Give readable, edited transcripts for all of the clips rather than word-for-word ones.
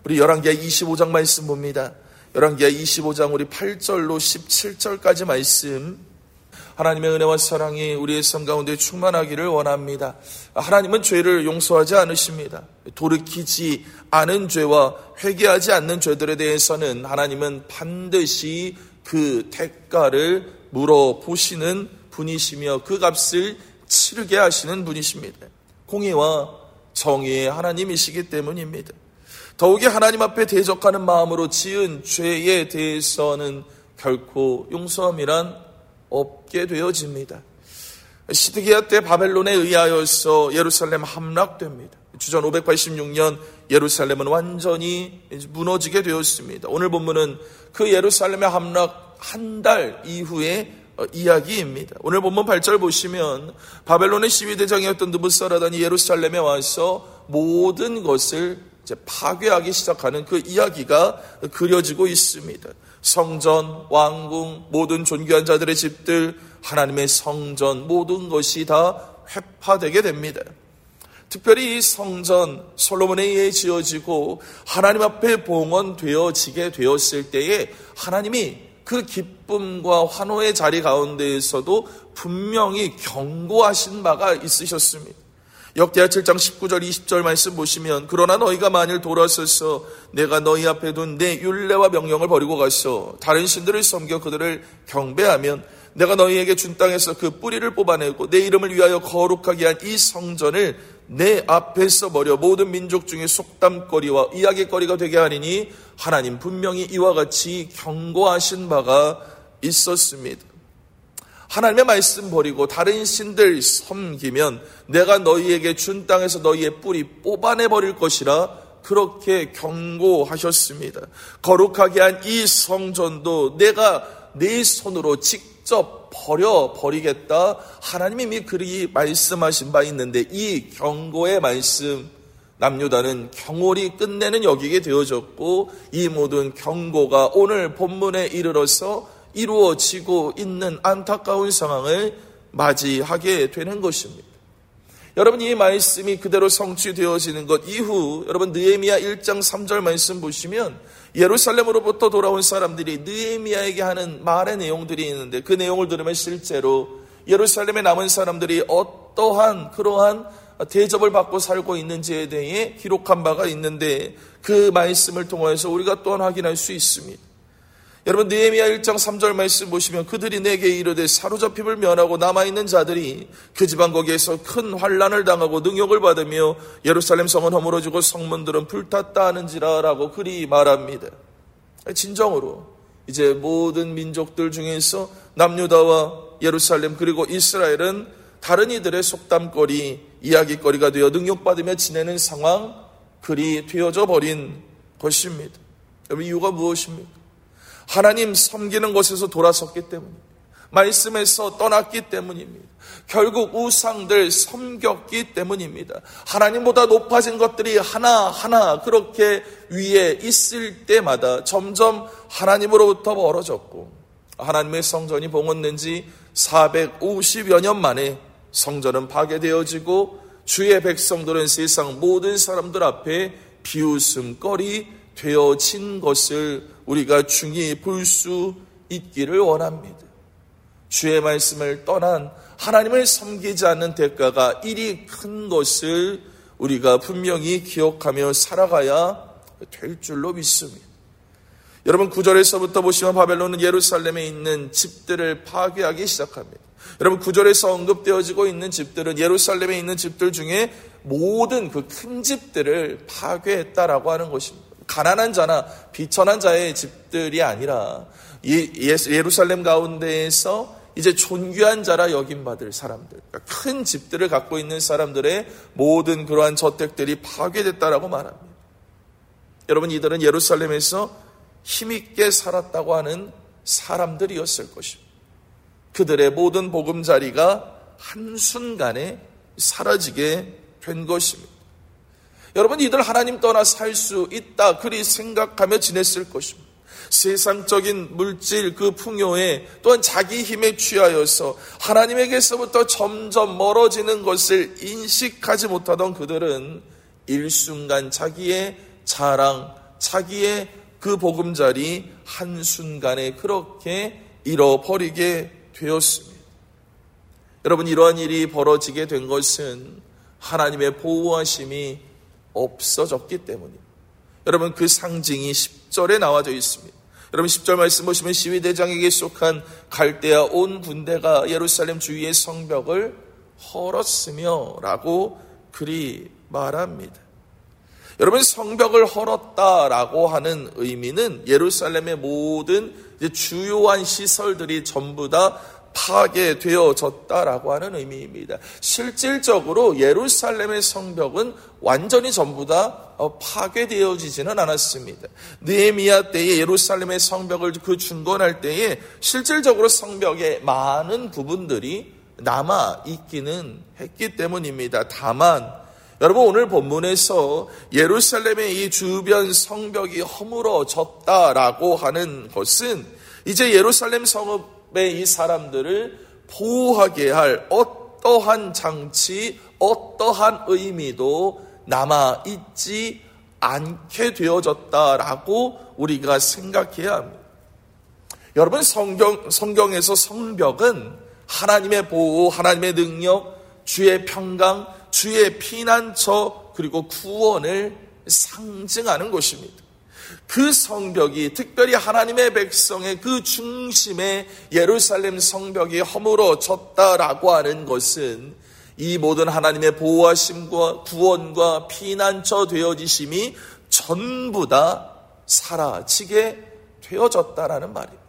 우리 열왕기하 25장 말씀 봅니다. 열왕기하 25장 우리 8절로 17절까지 말씀. 하나님의 은혜와 사랑이 우리의 삶 가운데 충만하기를 원합니다. 하나님은 죄를 용서하지 않으십니다. 돌이키지 않은 죄와 회개하지 않는 죄들에 대해서는 하나님은 반드시 그 대가를 물어보시는 분이시며 그 값을 치르게 하시는 분이십니다. 공의와 정의의 하나님이시기 때문입니다. 더욱이 하나님 앞에 대적하는 마음으로 지은 죄에 대해서는 결코 용서함이란 없게 되어집니다. 시드기야 때 바벨론에 의하여서 예루살렘 함락됩니다. 주전 586년 예루살렘은 완전히 무너지게 되었습니다. 오늘 본문은 그 예루살렘의 함락 한 달 이후의 이야기입니다. 오늘 본문 8절 보시면 바벨론의 시위대장이었던 느부사라단이 예루살렘에 와서 모든 것을 이제 파괴하기 시작하는 그 이야기가 그려지고 있습니다. 성전, 왕궁, 모든 존귀한 자들의 집들, 하나님의 성전, 모든 것이 다 회파되게 됩니다. 특별히 이 성전, 솔로몬에 의해 지어지고 하나님 앞에 봉헌되어지게 되었을 때에 하나님이 그 기쁨과 환호의 자리 가운데에서도 분명히 경고하신 바가 있으셨습니다. 역대하 7장 19절 20절 말씀 보시면 그러나 너희가 만일 돌아서서 내가 너희 앞에 둔 내 율례와 명령을 버리고 가서 다른 신들을 섬겨 그들을 경배하면 내가 너희에게 준 땅에서 그 뿌리를 뽑아내고 내 이름을 위하여 거룩하게 한 이 성전을 내 앞에서 버려 모든 민족 중에 속담거리와 이야기거리가 되게 하리니 하나님 분명히 이와 같이 경고하신 바가 있었습니다. 하나님의 말씀 버리고 다른 신들 섬기면 내가 너희에게 준 땅에서 너희의 뿌리 뽑아내 버릴 것이라 그렇게 경고하셨습니다. 거룩하게 한 이 성전도 내가 내 손으로 직접 버리겠다. 하나님이 이미 그리 말씀하신 바 있는데 이 경고의 말씀 남유다는 경홀히 끝내는 여기게 되어졌고 이 모든 경고가 오늘 본문에 이르러서 이루어지고 있는 안타까운 상황을 맞이하게 되는 것입니다. 여러분 이 말씀이 그대로 성취되어지는 것 이후 여러분 느헤미야 1장 3절 말씀 보시면 예루살렘으로부터 돌아온 사람들이 느헤미야에게 하는 말의 내용들이 있는데 그 내용을 들으면 실제로 예루살렘에 남은 사람들이 어떠한 그러한 대접을 받고 살고 있는지에 대해 기록한 바가 있는데 그 말씀을 통해서 우리가 또한 확인할 수 있습니다. 여러분 느헤미야 1장 3절 말씀 보시면 그들이 내게 이르되 사로잡힘을 면하고 남아있는 자들이 그 지방 거기에서 큰 환난을 당하고 능욕을 받으며 예루살렘 성은 허물어지고 성문들은 불탔다 하는지라 라고 그리 말합니다. 진정으로 이제 모든 민족들 중에서 남유다와 예루살렘 그리고 이스라엘은 다른 이들의 속담거리 이야기거리가 되어 능욕받으며 지내는 상황 그리 되어져 버린 것입니다. 여러분 이유가 무엇입니까? 하나님 섬기는 것에서 돌아섰기 때문입니다. 말씀에서 떠났기 때문입니다. 결국 우상들 섬겼기 때문입니다. 하나님보다 높아진 것들이 하나하나 그렇게 위에 있을 때마다 점점 하나님으로부터 멀어졌고 하나님의 성전이 봉헌된 지 450여 년 만에 성전은 파괴되어지고 주의 백성들은 세상 모든 사람들 앞에 비웃음거리 되어진 것을 우리가 중히 볼 수 있기를 원합니다. 주의 말씀을 떠난 하나님을 섬기지 않는 대가가 이리 큰 것을 우리가 분명히 기억하며 살아가야 될 줄로 믿습니다. 여러분 9절에서부터 보시면 바벨론은 예루살렘에 있는 집들을 파괴하기 시작합니다. 여러분 9절에서 언급되어지고 있는 집들은 예루살렘에 있는 집들 중에 모든 그 큰 집들을 파괴했다라고 하는 것입니다. 가난한 자나 비천한 자의 집들이 아니라 예루살렘 가운데에서 이제 존귀한 자라 여김받을 사람들, 큰 집들을 갖고 있는 사람들의 모든 그러한 저택들이 파괴됐다라고 말합니다. 여러분 이들은 예루살렘에서 힘있게 살았다고 하는 사람들이었을 것입니다. 그들의 모든 보금자리가 한순간에 사라지게 된 것입니다. 여러분 이들 하나님 떠나 살 수 있다 그리 생각하며 지냈을 것입니다. 세상적인 물질 그 풍요에 또한 자기 힘에 취하여서 하나님에게서부터 점점 멀어지는 것을 인식하지 못하던 그들은 일순간 자기의 자랑, 자기의 그 보금자리 한순간에 그렇게 잃어버리게 되었습니다. 여러분, 이러한 일이 벌어지게 된 것은 하나님의 보호하심이 없어졌기 때문입니다. 여러분, 그 상징이 10절에 나와져 있습니다. 여러분, 10절 말씀 보시면 시위대장에게 속한 갈대아 온 군대가 예루살렘 주위의 성벽을 헐었으며 라고 그리 말합니다. 여러분, 성벽을 헐었다라고 하는 의미는 예루살렘의 모든 주요한 시설들이 전부 다 파괴되어졌다라고 하는 의미입니다. 실질적으로 예루살렘의 성벽은 완전히 전부 다 파괴되어지지는 않았습니다. 느헤미야 때에 예루살렘의 성벽을 그 중건할 때에 실질적으로 성벽의 많은 부분들이 남아있기는 했기 때문입니다. 다만 여러분, 오늘 본문에서 예루살렘의 이 주변 성벽이 허물어졌다라고 하는 것은 이제 예루살렘 성읍의 이 사람들을 보호하게 할 어떠한 장치, 어떠한 의미도 남아있지 않게 되어졌다라고 우리가 생각해야 합니다. 여러분, 성경에서 성벽은 하나님의 보호, 하나님의 능력, 주의 평강, 주의 피난처, 그리고 구원을 상징하는 것입니다. 그 성벽이 특별히 하나님의 백성의 그 중심에 예루살렘 성벽이 허물어졌다라고 하는 것은 이 모든 하나님의 보호하심과 구원과 피난처 되어지심이 전부 다 사라지게 되어졌다라는 말입니다.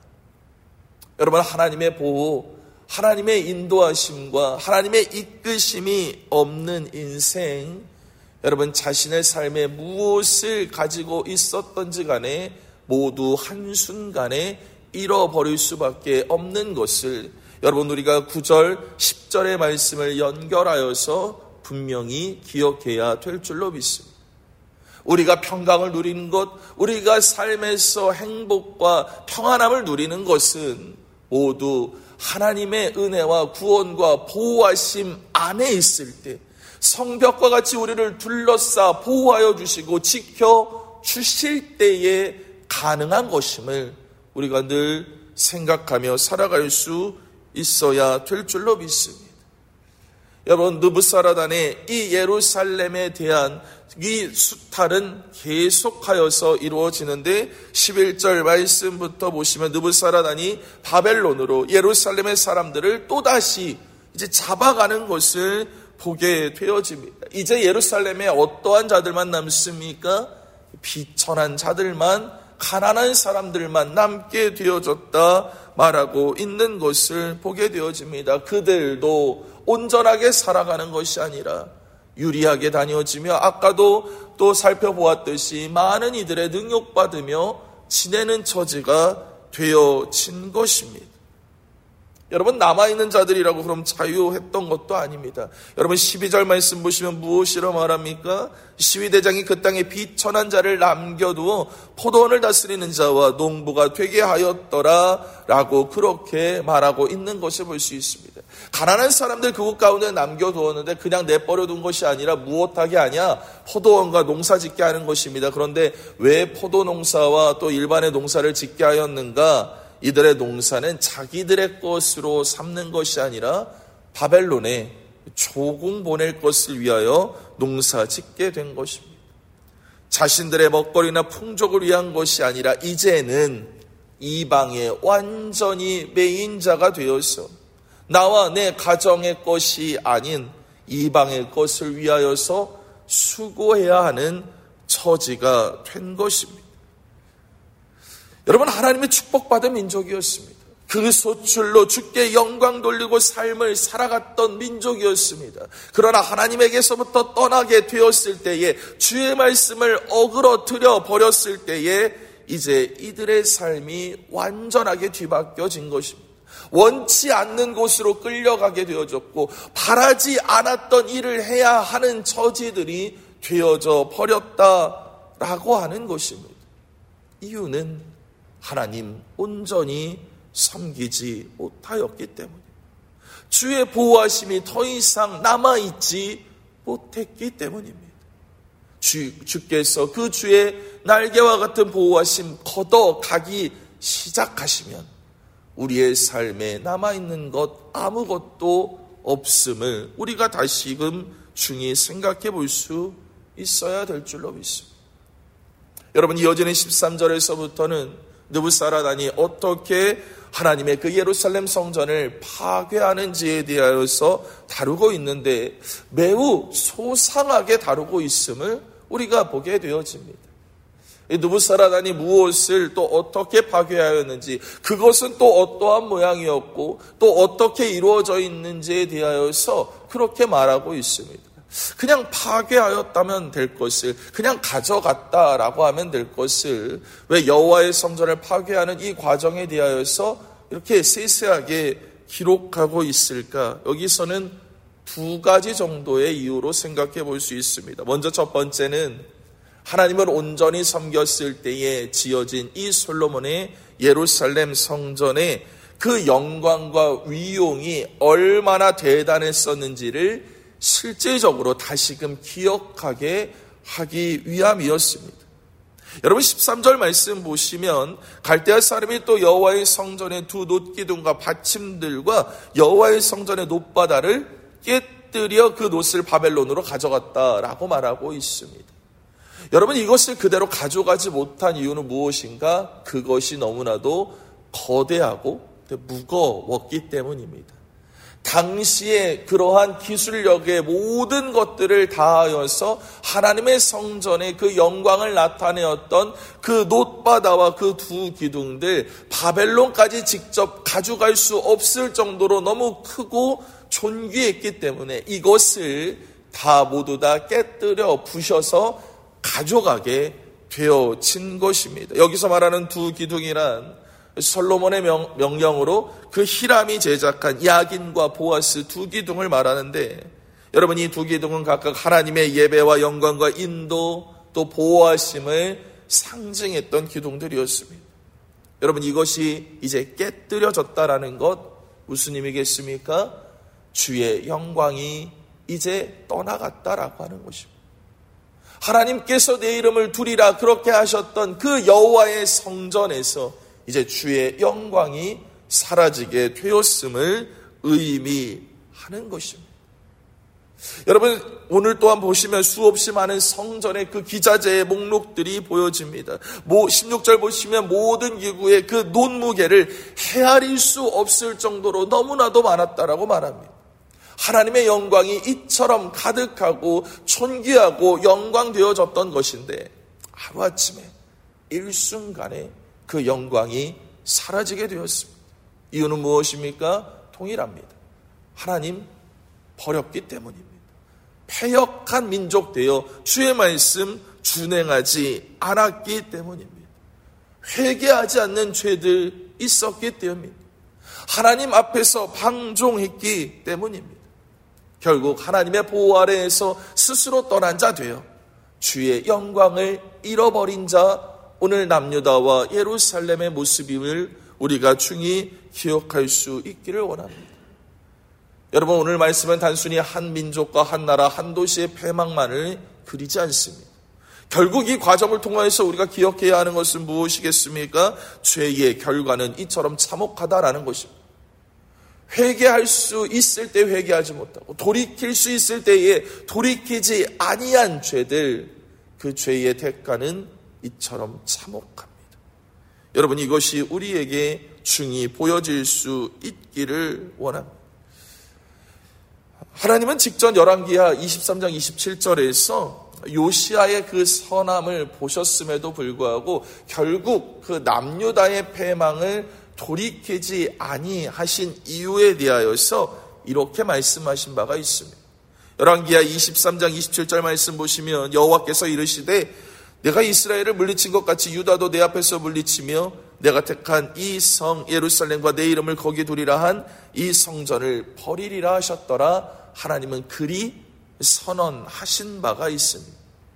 여러분, 하나님의 보호, 하나님의 인도하심과 하나님의 이끄심이 없는 인생, 여러분 자신의 삶에 무엇을 가지고 있었던지 간에 모두 한순간에 잃어버릴 수밖에 없는 것을 여러분 우리가 9절, 10절의 말씀을 연결하여서 분명히 기억해야 될 줄로 믿습니다. 우리가 평강을 누리는 것, 우리가 삶에서 행복과 평안함을 누리는 것은 모두 하나님의 은혜와 구원과 보호하심 안에 있을 때, 성벽과 같이 우리를 둘러싸 보호하여 주시고 지켜 주실 때에 가능한 것임을 우리가 늘 생각하며 살아갈 수 있어야 될 줄로 믿습니다. 여러분, 느부사라단의 이 예루살렘에 대한 이 수탈은 계속하여서 이루어지는데 11절 말씀부터 보시면 느부사라단이 바벨론으로 예루살렘의 사람들을 또다시 이제 잡아가는 것을 보게 되어집니다. 이제 예루살렘에 어떠한 자들만 남습니까? 비천한 자들만, 가난한 사람들만 남게 되어졌다 말하고 있는 것을 보게 되어집니다. 그들도 온전하게 살아가는 것이 아니라 유리하게 다녀지며 아까도 또 살펴보았듯이 많은 이들의 능욕받으며 지내는 처지가 되어진 것입니다. 여러분, 남아있는 자들이라고 그럼 자유했던 것도 아닙니다. 여러분 12절 말씀 보시면 무엇이라 말합니까? 시위대장이 그 땅에 비천한 자를 남겨두어 포도원을 다스리는 자와 농부가 되게 하였더라 라고 그렇게 말하고 있는 것을 볼 수 있습니다. 가난한 사람들 그곳 가운데 남겨두었는데 그냥 내버려둔 것이 아니라 무엇하게 하냐? 포도원과 농사 짓게 하는 것입니다. 그런데 왜 포도 농사와 또 일반의 농사를 짓게 하였는가? 이들의 농사는 자기들의 것으로 삼는 것이 아니라 바벨론에 조공 보낼 것을 위하여 농사 짓게 된 것입니다. 자신들의 먹거리나 풍족을 위한 것이 아니라 이제는 이방의 완전히 메인자가 되어서 나와 내 가정의 것이 아닌 이방의 것을 위하여서 수고해야 하는 처지가 된 것입니다. 여러분, 하나님의 축복받은 민족이었습니다. 그 소출로 주께 영광 돌리고 삶을 살아갔던 민족이었습니다. 그러나 하나님에게서부터 떠나게 되었을 때에, 주의 말씀을 어그러뜨려 버렸을 때에 이제 이들의 삶이 완전하게 뒤바뀌어진 것입니다. 원치 않는 곳으로 끌려가게 되어졌고 바라지 않았던 일을 해야 하는 처지들이 되어져 버렸다라고 하는 것입니다. 이유는 하나님 온전히 섬기지 못하였기 때문입니다. 주의 보호하심이 더 이상 남아있지 못했기 때문입니다. 주께서 그 주의 날개와 같은 보호하심 걷어가기 시작하시면 우리의 삶에 남아있는 것 아무것도 없음을 우리가 다시금 중히 생각해 볼 수 있어야 될 줄로 믿습니다. 여러분, 이어지는 13절에서부터는 느부사라단이 어떻게 하나님의 그 예루살렘 성전을 파괴하는지에 대하여서 다루고 있는데 매우 소상하게 다루고 있음을 우리가 보게 되어집니다. 느부사라단이 무엇을 또 어떻게 파괴하였는지, 그것은 또 어떠한 모양이었고 또 어떻게 이루어져 있는지에 대하여서 그렇게 말하고 있습니다. 그냥 파괴하였다면 될 것을, 그냥 가져갔다라고 하면 될 것을 왜 여호와의 성전을 파괴하는 이 과정에 대하여서 이렇게 세세하게 기록하고 있을까? 여기서는 두 가지 정도의 이유로 생각해 볼 수 있습니다. 먼저 첫 번째는 하나님을 온전히 섬겼을 때에 지어진 이 솔로몬의 예루살렘 성전의 그 영광과 위용이 얼마나 대단했었는지를 실제적으로 다시금 기억하게 하기 위함이었습니다. 여러분, 13절 말씀 보시면 갈대아 사람이 또 여호와의 성전의 두 놋기둥과 받침들과 여호와의 성전의 놋바다를 깨뜨려 그 놋을 바벨론으로 가져갔다라고 말하고 있습니다. 여러분, 이것을 그대로 가져가지 못한 이유는 무엇인가? 그것이 너무나도 거대하고 무거웠기 때문입니다. 당시에 그러한 기술력의 모든 것들을 다하여서 하나님의 성전의 그 영광을 나타내었던 그 놋바다와 그 두 기둥들, 바벨론까지 직접 가져갈 수 없을 정도로 너무 크고 존귀했기 때문에 이것을 다 모두 다 깨뜨려 부셔서 가져가게 되어진 것입니다. 여기서 말하는 두 기둥이란 솔로몬의 명령으로 그 히람이 제작한 야긴과 보아스 두 기둥을 말하는데, 여러분, 이 두 기둥은 각각 하나님의 예배와 영광과 인도 또 보호하심을 상징했던 기둥들이었습니다. 여러분, 이것이 이제 깨뜨려졌다라는 것 무슨 의미겠습니까? 주의 영광이 이제 떠나갔다라고 하는 것입니다. 하나님께서 내 이름을 두리라 그렇게 하셨던 그 여호와의 성전에서 이제 주의 영광이 사라지게 되었음을 의미하는 것입니다. 여러분, 오늘 또한 보시면 수없이 많은 성전의 그 기자재의 목록들이 보여집니다. 16절 보시면 모든 기구의 그 논무게를 헤아릴 수 없을 정도로 너무나도 많았다라고 말합니다. 하나님의 영광이 이처럼 가득하고 존귀하고 영광되어졌던 것인데 하루아침에 일순간에 그 영광이 사라지게 되었습니다. 이유는 무엇입니까? 동일합니다. 하나님 버렸기 때문입니다. 패역한 민족 되어 주의 말씀 준행하지 않았기 때문입니다. 회개하지 않는 죄들 있었기 때문입니다. 하나님 앞에서 방종했기 때문입니다. 결국 하나님의 보호 아래에서 스스로 떠난 자 되어 주의 영광을 잃어버린 자, 오늘 남유다와 예루살렘의 모습임을 우리가 중히 기억할 수 있기를 원합니다. 여러분, 오늘 말씀은 단순히 한 민족과 한 나라, 한 도시의 패망만을 그리지 않습니다. 결국 이 과정을 통해서 우리가 기억해야 하는 것은 무엇이겠습니까? 죄의 결과는 이처럼 참혹하다라는 것입니다. 회개할 수 있을 때 회개하지 못하고 돌이킬 수 있을 때에 돌이키지 아니한 죄들, 그 죄의 대가는 이처럼 참혹합니다. 여러분, 이것이 우리에게 중히 보여질 수 있기를 원합니다. 하나님은 직전 열왕기하 23장 27절에서 요시아의 그 선함을 보셨음에도 불구하고 결국 그 남유다의 패망을 돌이키지 아니하신 이유에 대하여서 이렇게 말씀하신 바가 있습니다. 열왕기하 23장 27절 말씀 보시면 여호와께서 이르시되 내가 이스라엘을 물리친 것 같이 유다도 내 앞에서 물리치며 내가 택한 이 성 예루살렘과 내 이름을 거기 두리라 한 이 성전을 버리리라 하셨더라. 하나님은 그리 선언하신 바가 있습니다.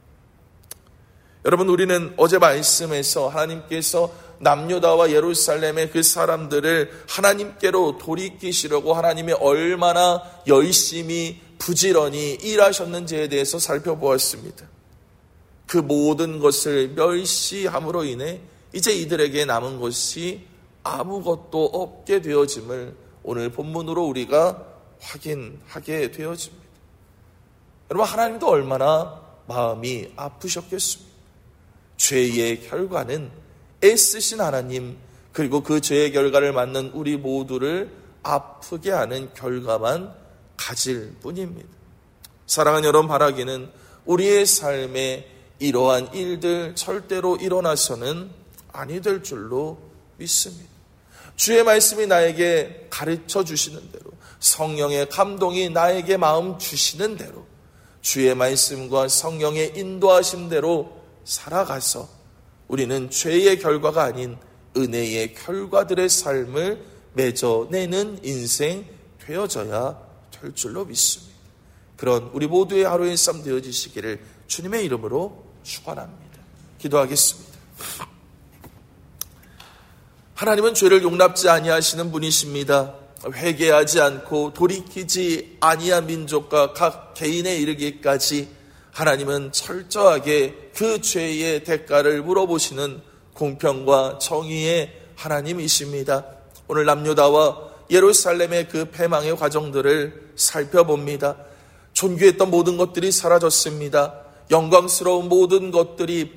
여러분, 우리는 어제 말씀에서 하나님께서 남유다와 예루살렘의 그 사람들을 하나님께로 돌이키시려고 하나님이 얼마나 열심히 부지런히 일하셨는지에 대해서 살펴보았습니다. 그 모든 것을 멸시함으로 인해 이제 이들에게 남은 것이 아무것도 없게 되어짐을 오늘 본문으로 우리가 확인하게 되어집니다. 여러분, 하나님도 얼마나 마음이 아프셨겠습니까? 죄의 결과는 애쓰신 하나님, 그리고 그 죄의 결과를 맞는 우리 모두를 아프게 하는 결과만 가질 뿐입니다. 사랑하는 여러분, 바라기는 우리의 삶에 이러한 일들 절대로 일어나서는 아니 될 줄로 믿습니다. 주의 말씀이 나에게 가르쳐 주시는 대로, 성령의 감동이 나에게 마음 주시는 대로, 주의 말씀과 성령의 인도하심대로 살아가서 우리는 죄의 결과가 아닌 은혜의 결과들의 삶을 맺어내는 인생 되어져야 될 줄로 믿습니다. 그런 우리 모두의 하루의 삶 되어지시기를 주님의 이름으로 축원합니다. 기도하겠습니다. 하나님은 죄를 용납지 아니하시는 분이십니다. 회개하지 않고 돌이키지 아니한 민족과 각 개인에 이르기까지 하나님은 철저하게 그 죄의 대가를 물어보시는 공평과 정의의 하나님이십니다. 오늘 남유다와 예루살렘의 그 패망의 과정들을 살펴봅니다. 존귀했던 모든 것들이 사라졌습니다. 영광스러운 모든 것들이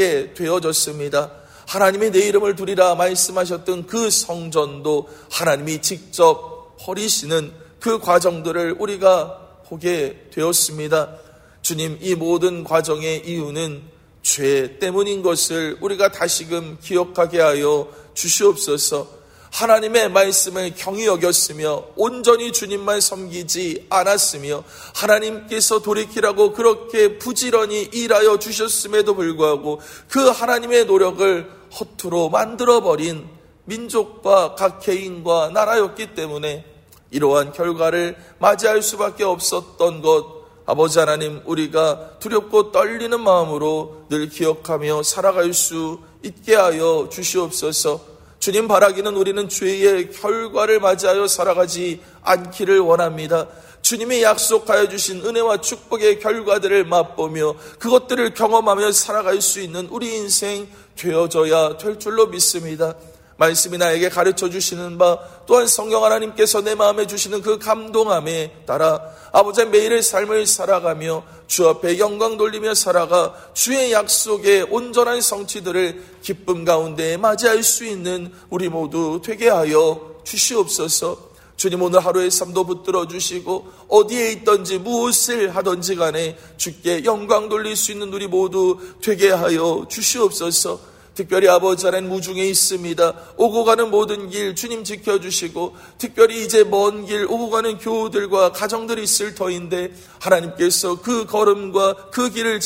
파괴되어졌습니다. 하나님이 내 이름을 두리라 말씀하셨던 그 성전도 하나님이 직접 버리시는 그 과정들을 우리가 보게 되었습니다. 주님, 이 모든 과정의 이유는 죄 때문인 것을 우리가 다시금 기억하게 하여 주시옵소서. 하나님의 말씀을 경히 여겼으며 온전히 주님만 섬기지 않았으며 하나님께서 돌이키라고 그렇게 부지런히 일하여 주셨음에도 불구하고 그 하나님의 노력을 허투루 만들어버린 민족과 각 개인과 나라였기 때문에 이러한 결과를 맞이할 수밖에 없었던 것, 아버지 하나님, 우리가 두렵고 떨리는 마음으로 늘 기억하며 살아갈 수 있게 하여 주시옵소서. 주님, 바라기는 우리는 죄의 결과를 맞이하여 살아가지 않기를 원합니다. 주님이 약속하여 주신 은혜와 축복의 결과들을 맛보며 그것들을 경험하며 살아갈 수 있는 우리 인생 되어져야 될 줄로 믿습니다. 말씀이 나에게 가르쳐 주시는 바, 또한 성령 하나님께서 내 마음에 주시는 그 감동함에 따라 아버지의 매일의 삶을 살아가며 주 앞에 영광 돌리며 살아가 주의 약속의 온전한 성취들을 기쁨 가운데 맞이할 수 있는 우리 모두 되게 하여 주시옵소서. 주님, 오늘 하루의 삶도 붙들어 주시고 어디에 있든지 무엇을 하든지 간에 주께 영광 돌릴 수 있는 우리 모두 되게 하여 주시옵소서. 특별히 아버지 하나님, 무중에 있습니다. 오고 가는 모든 길 주님 지켜주시고, 특별히 이제 먼 길 오고 가는 교우들과 가정들이 있을 터인데 하나님께서 그 걸음과 그 길을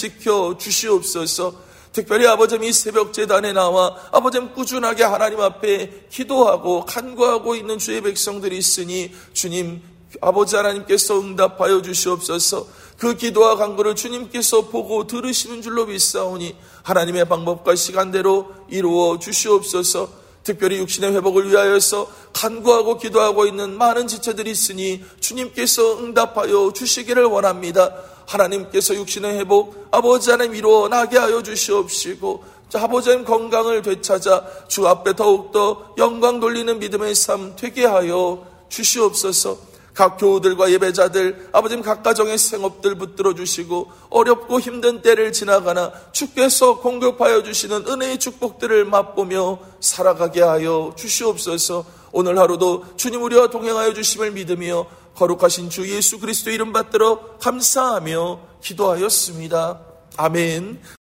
지켜주시옵소서. 특별히 아버지 이 새벽 제단에 나와 아버지 꾸준하게 하나님 앞에 기도하고 간구하고 있는 주의 백성들이 있으니 주님, 아버지 하나님께서 응답하여 주시옵소서. 그 기도와 간구를 주님께서 보고 들으시는 줄로 믿사오니 하나님의 방법과 시간대로 이루어 주시옵소서. 특별히 육신의 회복을 위하여서 간구하고 기도하고 있는 많은 지체들이 있으니 주님께서 응답하여 주시기를 원합니다. 하나님께서 육신의 회복 아버지 하나님 이루어 나게 하여 주시옵시고, 아버지 하나님 건강을 되찾아 주 앞에 더욱더 영광 돌리는 믿음의 삶 되게 하여 주시옵소서. 각 교우들과 예배자들 아버지 각 가정의 생업들 붙들어 주시고 어렵고 힘든 때를 지나가나 주께서 공급하여 주시는 은혜의 축복들을 맛보며 살아가게 하여 주시옵소서. 오늘 하루도 주님 우리와 동행하여 주심을 믿으며 거룩하신 주 예수 그리스도 이름 받들어 감사하며 기도하였습니다. 아멘.